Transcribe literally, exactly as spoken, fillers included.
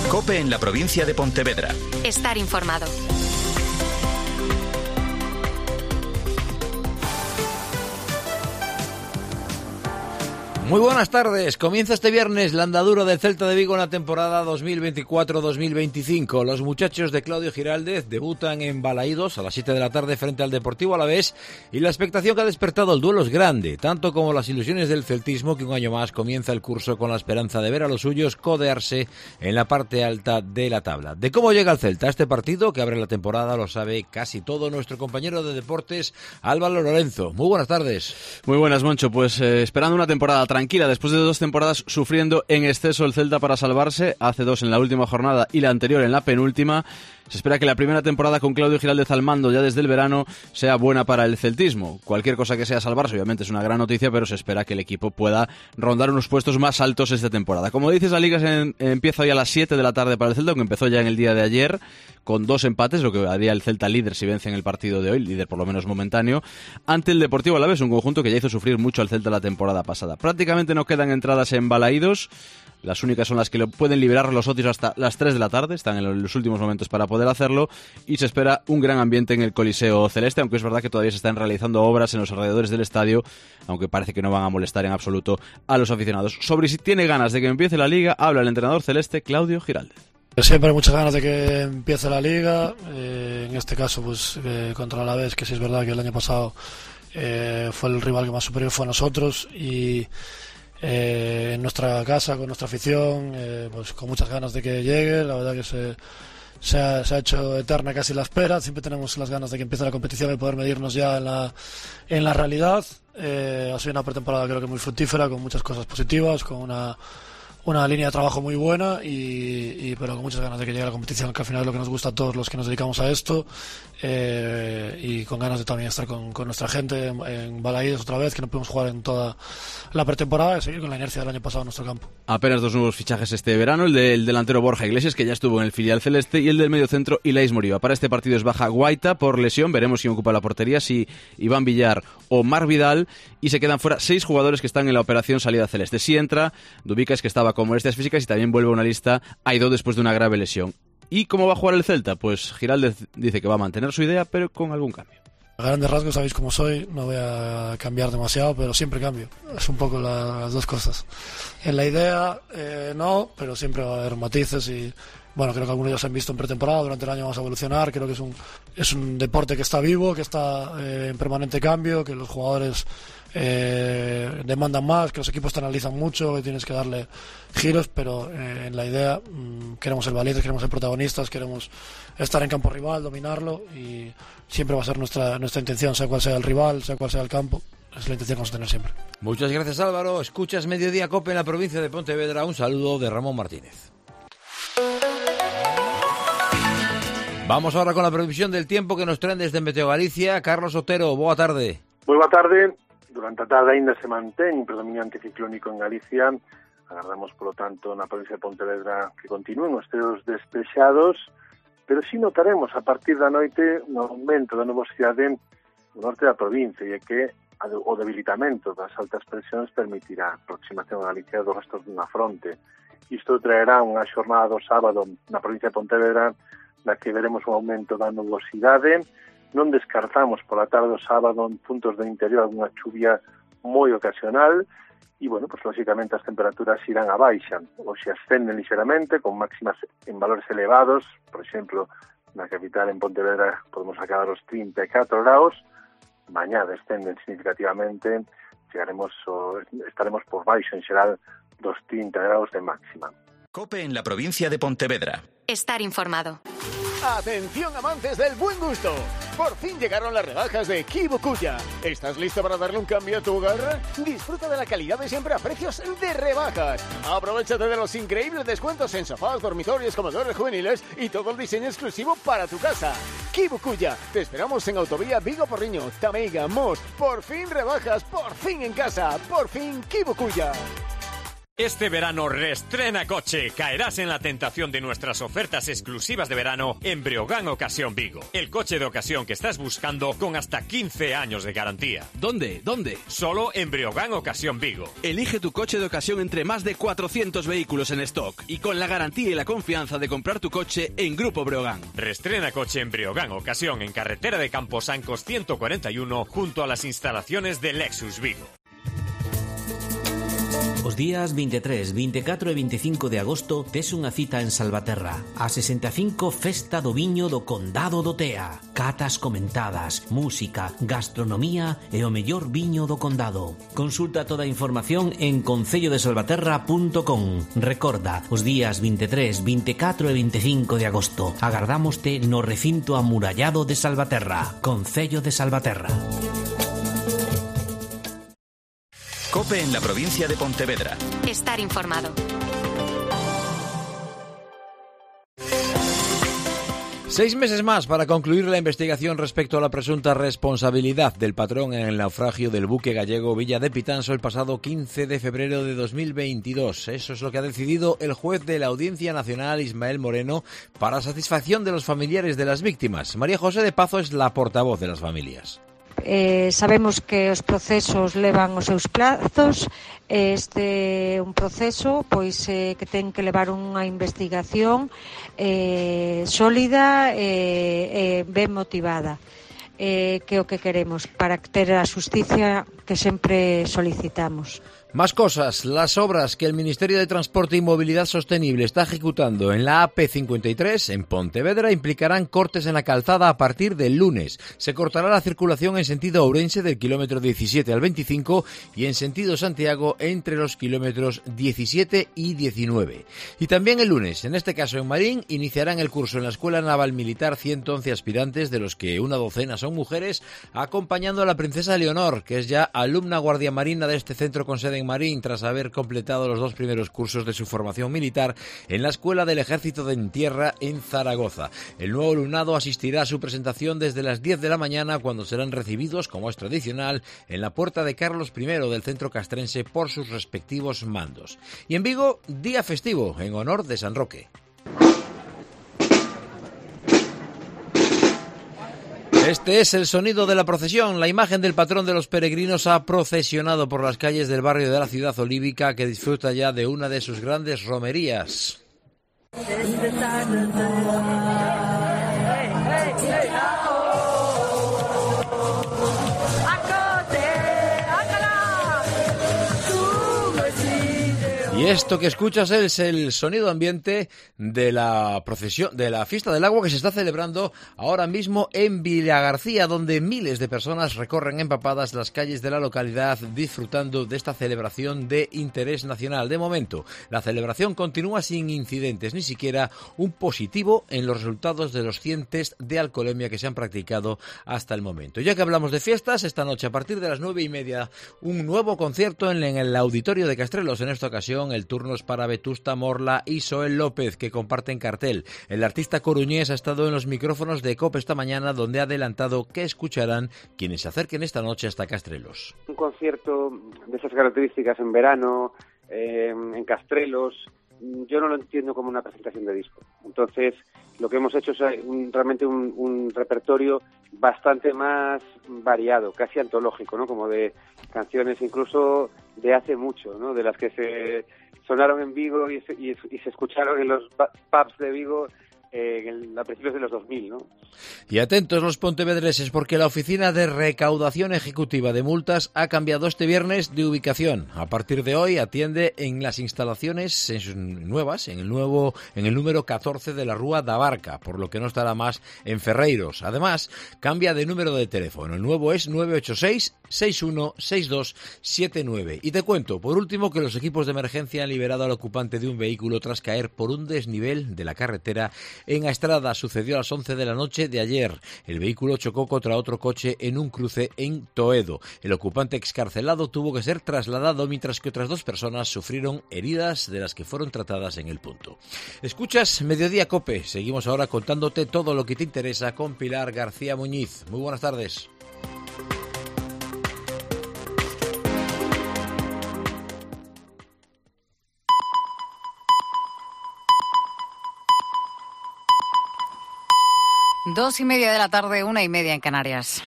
COPE en la provincia de Pontevedra. Estar informado. Muy buenas tardes. Comienza este viernes la andadura del Celta de Vigo en la temporada dos mil veinticuatro dos mil veinticinco. Los muchachos de Claudio Giraldez debutan en Balaídos a las siete de la tarde frente al Deportivo Alavés, y la expectación que ha despertado el duelo es grande, tanto como las ilusiones del celtismo, que un año más comienza el curso con la esperanza de ver a los suyos codearse en la parte alta de la tabla. De cómo llega el Celta a este partido que abre la temporada lo sabe casi todo nuestro compañero de deportes, Álvaro Lorenzo. Muy buenas tardes. Muy buenas, Moncho. Pues eh, esperando una temporada tranquila. Tranquila, después de dos temporadas sufriendo en exceso el Celta para salvarse, hace dos en la última jornada y la anterior en la penúltima, se espera que la primera temporada con Claudio Giraldez al mando ya desde el verano sea buena para el celtismo. Cualquier cosa que sea salvarse obviamente es una gran noticia, pero se espera que el equipo pueda rondar unos puestos más altos esta temporada. Como dices, la Liga se empieza hoy a las siete de la tarde para el Celta, aunque empezó ya en el día de ayer con dos empates, lo que haría el Celta líder si vence en el partido de hoy, líder por lo menos momentáneo, ante el Deportivo Alavés, un conjunto que ya hizo sufrir mucho al Celta la temporada pasada. Prácticamente no quedan entradas en Balaídos. Las únicas son las que lo pueden liberar los socios hasta las tres de la tarde, están en los últimos momentos para poder hacerlo, y se espera un gran ambiente en el Coliseo Celeste, aunque es verdad que todavía se están realizando obras en los alrededores del estadio, aunque parece que no van a molestar en absoluto a los aficionados. Sobre si tiene ganas de que empiece la Liga, habla el entrenador celeste Claudio Giraldez. Siempre hay muchas ganas de que empiece la Liga, eh, en este caso pues eh, contra el Alavés, que sí es verdad que el año pasado eh, fue el rival que más superior fue a nosotros, y Eh, en nuestra casa, con nuestra afición, eh, pues con muchas ganas de que llegue. La verdad que se, se, ha, se ha hecho eterna casi la espera. Siempre tenemos las ganas de que empiece la competición y poder medirnos ya en la, en la realidad. Eh, ha sido una pretemporada creo que muy fructífera, con muchas cosas positivas, con una, una línea de trabajo muy buena, y, y pero con muchas ganas de que llegue la competición, que al final es lo que nos gusta a todos los que nos dedicamos a esto, eh, y con ganas de también estar con, con nuestra gente en, en Balaídos otra vez, que no pudimos jugar en toda la pretemporada, y seguir con la inercia del año pasado en nuestro campo. Apenas dos nuevos fichajes este verano, el del delantero Borja Iglesias, que ya estuvo en el filial celeste, y el del mediocentro Ilais Moriba. Para este partido es baja Guaita por lesión, veremos si ocupa la portería, si Iván Villar o Mar Vidal, y se quedan fuera seis jugadores que están en la operación salida celeste. Si entra Dubicas, que estaba con molestias físicas, y también vuelve a una lista Aidó después de una grave lesión. ¿Y cómo va a jugar el Celta? Pues Giraldez dice que va a mantener su idea, pero con algún cambio. A grandes rasgos sabéis cómo soy, no voy a cambiar demasiado, pero siempre cambio. Es un poco la, las dos cosas. En la idea, eh, no, pero siempre va a haber matices, y bueno, creo que algunos ya se han visto en pretemporada. Durante el año vamos a evolucionar. Creo que es un, es un deporte que está vivo, que está eh, en permanente cambio, que los jugadores eh, demandan más, que los equipos te analizan mucho, que tienes que darle giros, pero eh, en la idea mmm, queremos ser valientes, queremos ser protagonistas, queremos estar en campo rival, dominarlo, y siempre va a ser nuestra, nuestra intención, sea cual sea el rival, sea cual sea el campo. Es la intención que vamos a tener siempre. Muchas gracias, Álvaro. Escuchas Mediodía COPE en la provincia de Pontevedra. Un saludo de Ramón Martínez. Vamos ahora con la previsión del tiempo que nos traen desde Meteo Galicia. Carlos Otero, boa tarde. Moi boa tarde. Durante a tarde ainda se mantén un predominio anticiclónico en Galicia. Agardamos, polo tanto, na provincia de Pontevedra que continúen os ceos despexados, pero si notaremos a partir da noite un aumento da nubosidade no norte da provincia, e é que o debilitamento das altas presións permitirá a aproximación a Galicia do resto dunha fronte. Isto traerá unha xornada do sábado na provincia de Pontevedra na que veremos un aumento da nubosidade. Non descartamos pola tarde do sábado en puntos do interior alguna chuvia moi ocasional, e, bueno, pues lógicamente as temperaturas irán a baixa, ou se ascenden ligeramente, con máximas en valores elevados. Por exemplo, na capital, en Pontevedra, podemos acabar os trinta e catro graus. Mañá descenden significativamente, chegaremos o, estaremos por baixo en xeral dos trinta graus de máxima. COPE en la provincia de Pontevedra. Estar informado. Atención, amantes del buen gusto. Por fin llegaron las rebajas de Kibukuya. ¿Estás listo para darle un cambio a tu hogar? Disfruta de la calidad de siempre a precios de rebajas. Aprovechate de los increíbles descuentos en sofás, dormitorios, comedores juveniles y todo el diseño exclusivo para tu casa. Kibukuya. Te esperamos en Autovía Vigo Porriño, Tameiga, Mos. Por fin rebajas, por fin en casa. Por fin Kibukuya. Este verano reestrena coche. Caerás en la tentación de nuestras ofertas exclusivas de verano en Breogán Ocasión Vigo. El coche de ocasión que estás buscando con hasta quince años de garantía. ¿Dónde? ¿Dónde? Solo en Breogán Ocasión Vigo. Elige tu coche de ocasión entre más de cuatrocientos vehículos en stock y con la garantía y la confianza de comprar tu coche en Grupo Breogán. Reestrena coche en Breogán Ocasión en carretera de Camposancos ciento cuarenta y uno junto a las instalaciones de Lexus Vigo. Os días veintitrés, veinticuatro e veinticinco de agosto tes unha cita en Salvaterra. A sesenta e cinco Festa do Viño do Condado do Tea. Catas comentadas, música, gastronomía e o mellor viño do condado. Consulta toda a información en concello de salvaterra punto com. Recorda, os días veintitrés, veinticuatro e veinticinco de agosto. Agardámoste no recinto amurallado de Salvaterra. Concello de Salvaterra. COPE en la provincia de Pontevedra. Estar informado. Seis meses más para concluir la investigación respecto a la presunta responsabilidad del patrón en el naufragio del buque gallego Villa de Pitanso el pasado quince de febrero de dos mil veintidós. Eso es lo que ha decidido el juez de la Audiencia Nacional, Ismael Moreno, para satisfacción de los familiares de las víctimas. María José de Pazo es la portavoz de las familias. Eh, sabemos que os procesos levan os seus plazos. Este é un proceso pois eh, que ten que levar unha investigación eh, sólida e eh, eh, ben motivada, eh, que é o que queremos para ter a xusticia que sempre solicitamos. Más cosas. Las obras que el Ministerio de Transporte y Movilidad Sostenible está ejecutando en la A P cincuenta y tres en Pontevedra implicarán cortes en la calzada a partir del lunes. Se cortará la circulación en sentido Ourense del kilómetro diecisiete al veinticinco y en sentido Santiago entre los kilómetros diecisiete y diecinueve. Y también el lunes, en este caso en Marín, iniciarán el curso en la Escuela Naval Militar ciento once aspirantes, de los que una docena son mujeres, acompañando a la princesa Leonor, que es ya alumna guardia marina de este centro con sede en Marín, tras haber completado los dos primeros cursos de su formación militar en la Escuela del Ejército de Tierra en Zaragoza. El nuevo alumnado asistirá a su presentación desde las diez de la mañana, cuando serán recibidos, como es tradicional, en la puerta de Carlos primero del centro castrense por sus respectivos mandos. Y en Vigo, día festivo en honor de San Roque. Este es el sonido de la procesión. La imagen del patrón de los peregrinos ha procesionado por las calles del barrio de la ciudad olívica, que disfruta ya de una de sus grandes romerías. Y esto que escuchas es el sonido ambiente de la procesión, de la fiesta del agua que se está celebrando ahora mismo en Villagarcía, donde miles de personas recorren empapadas las calles de la localidad disfrutando de esta celebración de interés nacional. De momento, la celebración continúa sin incidentes, ni siquiera un positivo en los resultados de los cien test de alcoholemia que se han practicado hasta el momento. Ya que hablamos de fiestas, esta noche a partir de las nueve y media, un nuevo concierto en el Auditorio de Castrelos. En esta ocasión, el turno es para Vetusta Morla y Soel López, que comparten cartel. El artista coruñés ha estado en los micrófonos de COPE esta mañana, donde ha adelantado que escucharán quienes se acerquen esta noche hasta Castrelos. Un concierto de esas características en verano, eh, en Castrelos, yo no lo entiendo como una presentación de disco. Entonces, lo que hemos hecho es un, realmente un, un repertorio bastante más variado, casi antológico, ¿no? Como de canciones incluso de hace mucho, ¿no? De las que se sonaron en Vigo y se, y, y se escucharon en los pubs de Vigo eh, en el, a principios de los dos mil, ¿no? Y atentos los pontevedreses, porque la Oficina de Recaudación Ejecutiva de Multas ha cambiado este viernes de ubicación. A partir de hoy atiende en las instalaciones en sus nuevas, en el nuevo, en el número catorce de la Rúa da Barca, por lo que no estará más en Ferreiros. Además, cambia de número de teléfono. El nuevo es nueve ocho seis, seis uno seis dos siete nueve. Y te cuento, por último, que los equipos de emergencia han liberado al ocupante de un vehículo tras caer por un desnivel de la carretera en Astrada. Sucedió a las once de la noche de ayer. El vehículo chocó contra otro coche en un cruce en Toedo. El ocupante excarcelado tuvo que ser trasladado, mientras que otras dos personas sufrieron heridas, de las que fueron tratadas en el punto. Escuchas Mediodía COPE. Seguimos ahora contándote todo lo que te interesa con Pilar García Muñiz. Muy buenas tardes. Dos y media de la tarde, una y media en Canarias.